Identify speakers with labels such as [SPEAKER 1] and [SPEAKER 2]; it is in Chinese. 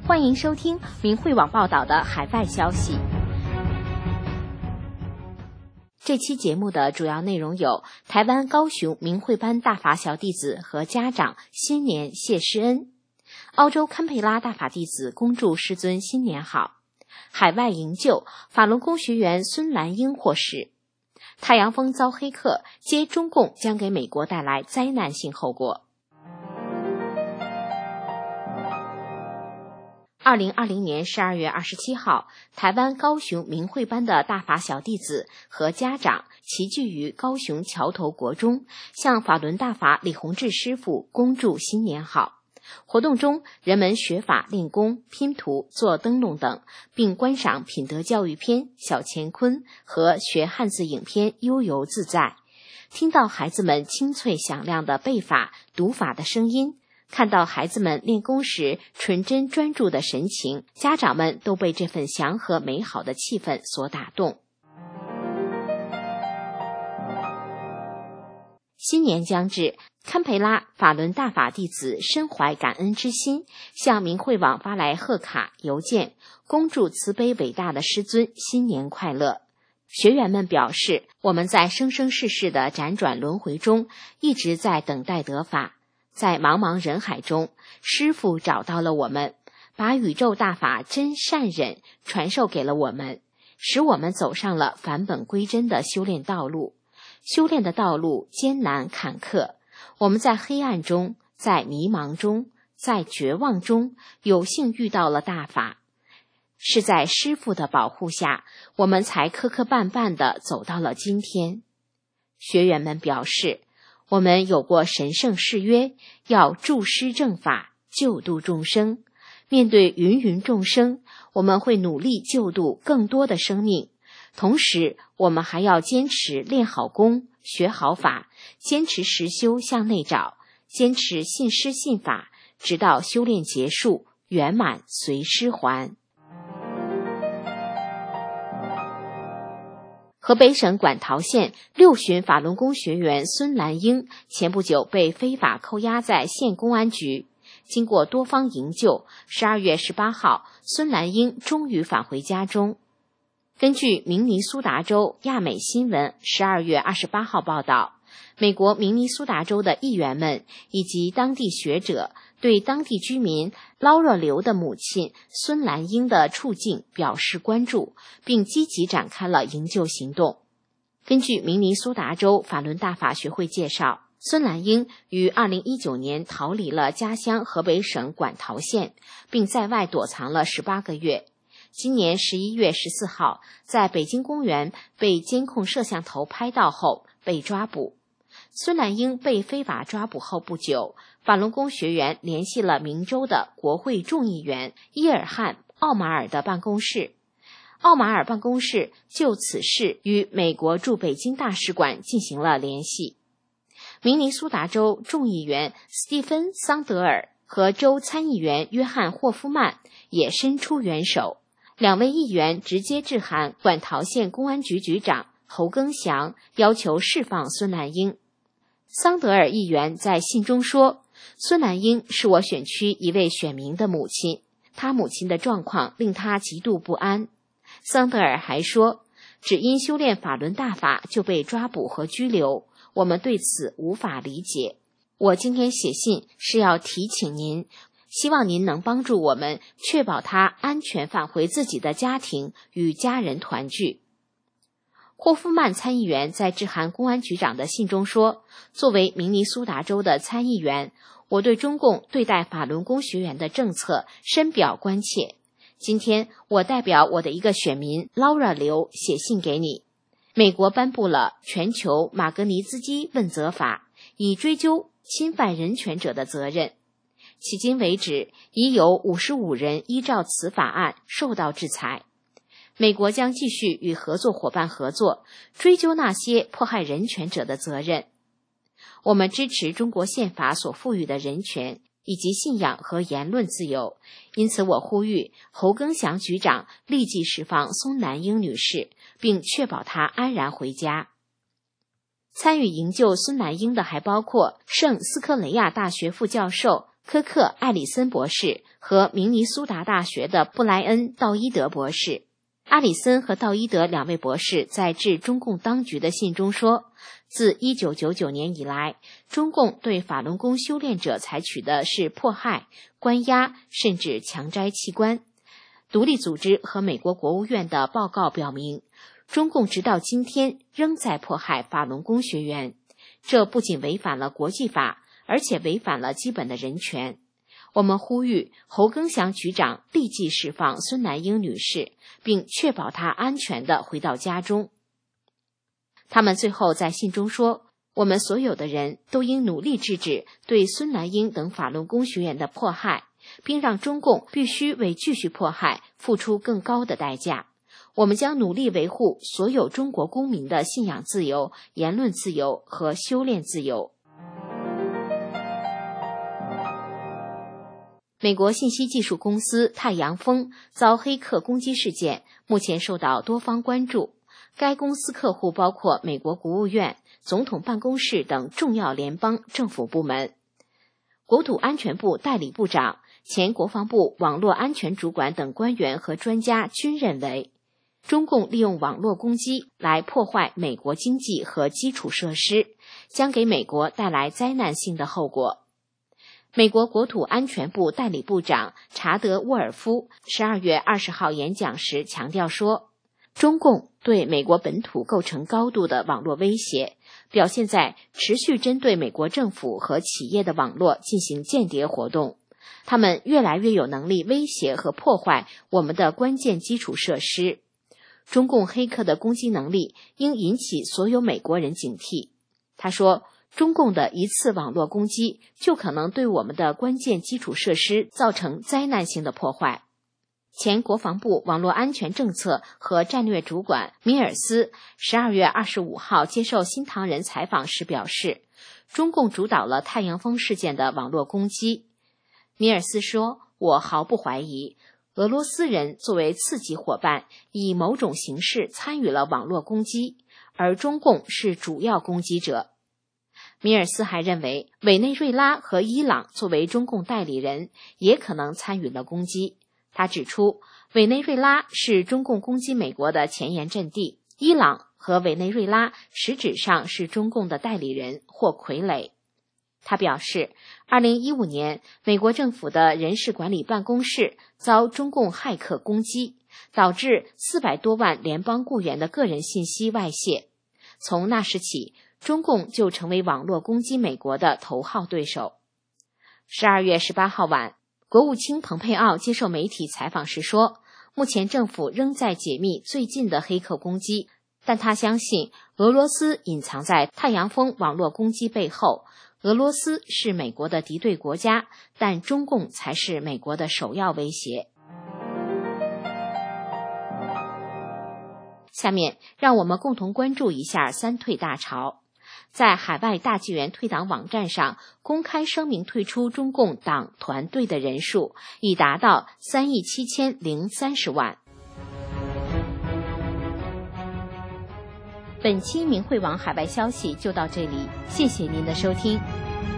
[SPEAKER 1] 欢迎收听明慧网报道的海外消息。这期节目的主要内容有：台湾高雄明慧班大法小弟子和家长新年谢师恩；澳洲堪培拉大法弟子恭祝师尊新年好；海外营救法轮功学员孙兰英获释；太阳风遭黑客，揭中共将给美国带来灾难性后果。2020年12月27号，台湾高雄明慧班的大法小弟子和家长齐聚于高雄桥头国中，向法轮大法李洪志师父恭祝新年好。活动中，人们学法练功、拼图、做灯笼等，并观赏品德教育片《小乾坤》和学汉字影片《悠游自在》，听到孩子们清脆响亮的背法、读法的声音，看到孩子们练功时纯真专注的神情，家长们都被这份祥和美好的气氛所打动。新年将至，堪培拉法轮大法弟子深怀感恩之心，向明慧网发来贺卡、邮件，恭祝慈悲伟大的师尊新年快乐。学员们表示，我们在生生世世的辗转轮回中，一直在等待得法。在茫茫人海中，师父找到了我们，把宇宙大法真善忍传授给了我们，使我们走上了返本归真的修炼道路。修炼的道路艰难坎坷，我们在黑暗中，在迷茫中，在绝望中，有幸遇到了大法。是在师父的保护下，我们才磕磕绊绊地走到了今天。学员们表示，我们有过神圣誓约，要助师正法，救度众生。面对芸芸众生，我们会努力救度更多的生命。同时，我们还要坚持练好功，学好法，坚持实修向内找，坚持信师信法，直到修炼结束，圆满随师还。河北省馆陶县6旬法轮功学员孙兰英前不久被非法扣押在县公安局，经过多方营救，12月18号，孙兰英终于返回家中。根据明尼苏达州亚美新闻12月28号报道，美国明尼苏达州的议员们以及当地学者对当地居民捞热刘的母亲孙兰英的处境表示关注，并积极展开了营救行动。根据明尼苏达州法轮大法学会介绍，孙兰英于2019年逃离了家乡河北省馆陶县，并在外躲藏了18个月。今年11月14号，在北京公园被监控摄像头拍到后被抓捕。孙兰英被非法抓捕后不久，法轮功学员联系了明州的国会众议员伊尔汉·奥马尔的办公室。奥马尔办公室就此事与美国驻北京大使馆进行了联系。明尼苏达州众议员斯蒂芬·桑德尔和州参议员约翰·霍夫曼也伸出援手。2位议员直接致函馆陶县公安局局长侯庚祥，要求释放孙兰英。桑德尔议员在信中说，孙兰英是我选区一位选民的母亲，他母亲的状况令他极度不安。桑德尔还说，只因修炼法轮大法就被抓捕和拘留，我们对此无法理解。我今天写信是要提请您，希望您能帮助我们，确保他安全返回自己的家庭，与家人团聚。霍夫曼参议员在致函公安局长的信中说，作为明尼苏达州的参议员，我对中共对待法轮功学员的政策深表关切。今天我代表我的一个选民劳拉刘写信给你。美国颁布了全球马格尼兹基问责法，以追究侵犯人权者的责任。迄今为止，已有55人依照此法案受到制裁。美国将继续与合作伙伴合作，追究那些迫害人权者的责任。我们支持中国宪法所赋予的人权以及信仰和言论自由，因此我呼吁侯庚祥局长立即释放孙兰英女士，并确保她安然回家。参与营救孙兰英的还包括圣斯科雷亚大学副教授科克·艾里森博士和明尼苏达大学的布莱恩·道伊德博士。阿里森和道伊德两位博士在致中共当局的信中说，自1999年以来，中共对法轮功修炼者采取的是迫害、关押，甚至强摘器官。独立组织和美国国务院的报告表明，中共直到今天仍在迫害法轮功学员，这不仅违反了国际法，而且违反了基本的人权。我们呼吁侯庚祥局长立即释放孙南英女士，并确保她安全地回到家中。他们最后在信中说，我们所有的人都应努力制止对孙南英等法轮功学员的迫害，并让中共必须为继续迫害付出更高的代价。我们将努力维护所有中国公民的信仰自由、言论自由和修炼自由。美国信息技术公司太阳风遭黑客攻击事件目前受到多方关注，该公司客户包括美国国务院、总统办公室等重要联邦政府部门。国土安全部代理部长、前国防部网络安全主管等官员和专家均认为，中共利用网络攻击来破坏美国经济和基础设施，将给美国带来灾难性的后果。美国国土安全部代理部长查德·沃尔夫12月20号演讲时强调说，中共对美国本土构成高度的网络威胁，表现在持续针对美国政府和企业的网络进行间谍活动。他们越来越有能力威胁和破坏我们的关键基础设施。中共黑客的攻击能力应引起所有美国人警惕。他说，中共的一次网络攻击就可能对我们的关键基础设施造成灾难性的破坏。前国防部网络安全政策和战略主管米尔斯12月25号接受新唐人采访时表示，中共主导了太阳风事件的网络攻击。米尔斯说，我毫不怀疑，俄罗斯人作为次级伙伴，以某种形式参与了网络攻击，而中共是主要攻击者。米尔斯还认为，委内瑞拉和伊朗作为中共代理人，也可能参与了攻击。他指出，委内瑞拉是中共攻击美国的前沿阵地，伊朗和委内瑞拉实质上是中共的代理人或傀儡。他表示，2015年，美国政府的人事管理办公室遭中共骇客攻击，导致400多万联邦雇员的个人信息外泄。从那时起，中共就成为网络攻击美国的头号对手。12月18号晚，国务卿蓬佩奥接受媒体采访时说，目前政府仍在解密最近的黑客攻击，但他相信俄罗斯隐藏在太阳风网络攻击背后。俄罗斯是美国的敌对国家，但中共才是美国的首要威胁。下面让我们共同关注一下三退大潮。在海外大纪元退党网站上公开声明退出中共党团队的人数已达到37030万。本期明慧网海外消息就到这里，谢谢您的收听。